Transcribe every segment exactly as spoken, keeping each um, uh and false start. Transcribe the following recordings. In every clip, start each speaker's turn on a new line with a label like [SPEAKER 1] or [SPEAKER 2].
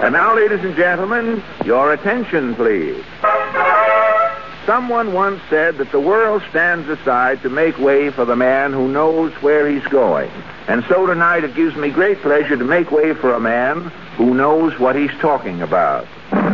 [SPEAKER 1] And now, ladies and gentlemen, your attention, please. Someone once said that the world stands aside to make way for the man who knows where he's going. And so tonight it gives me great pleasure to make way for a man who knows what he's talking about.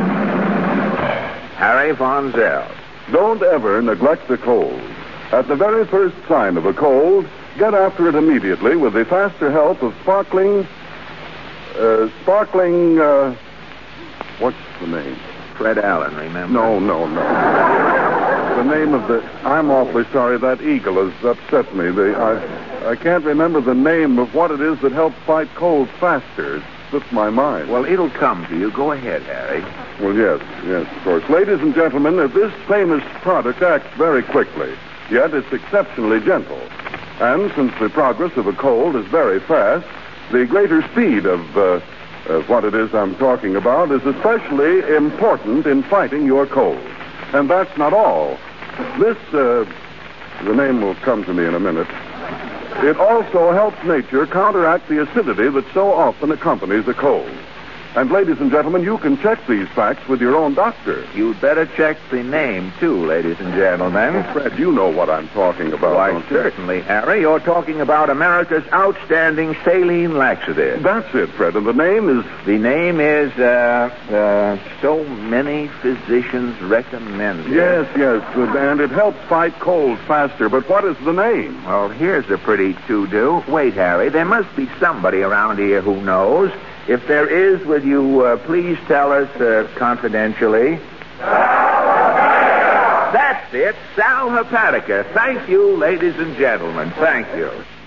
[SPEAKER 1] Harry Von Zell.
[SPEAKER 2] Don't ever neglect the cold. At the very first sign of a cold, get after it immediately with the faster help of sparkling... Uh, sparkling, uh... What's the name?
[SPEAKER 1] Fred Allen, remember?
[SPEAKER 2] No, no, no. The name of the... I'm awfully sorry. That eagle has upset me. The, I, I can't remember the name of what it is that helps fight cold faster. It slipped my mind.
[SPEAKER 1] Well, it'll come to you. Go ahead, Harry.
[SPEAKER 2] Well, yes, yes, of course. Ladies and gentlemen, this famous product acts very quickly, yet it's exceptionally gentle. And since the progress of a cold is very fast, the greater speed of... Uh, Uh, what it is I'm talking about is especially important in fighting your cold. And that's not all. This, uh, the name will come to me in a minute. It also helps nature counteract the acidity that so often accompanies a cold. And, ladies and gentlemen, you can check these facts with your own doctor.
[SPEAKER 1] You'd better check the name, too, ladies and gentlemen.
[SPEAKER 2] Well, Fred, you know what I'm talking about,
[SPEAKER 1] Why,
[SPEAKER 2] don't you?
[SPEAKER 1] certainly, Harry. You're talking about America's outstanding saline laxative.
[SPEAKER 2] That's it, Fred, and the name is...
[SPEAKER 1] The name is, uh, uh, so many physicians recommend it.
[SPEAKER 2] Yes, yes, and it helps fight cold faster, but what is the name?
[SPEAKER 1] Well, here's a pretty to-do. Wait, Harry, there must be somebody around here who knows. If there is, will you uh, please tell us uh, confidentially? Sal Hepatica. That's it, Sal Hepatica. Thank you, ladies and gentlemen. Thank you.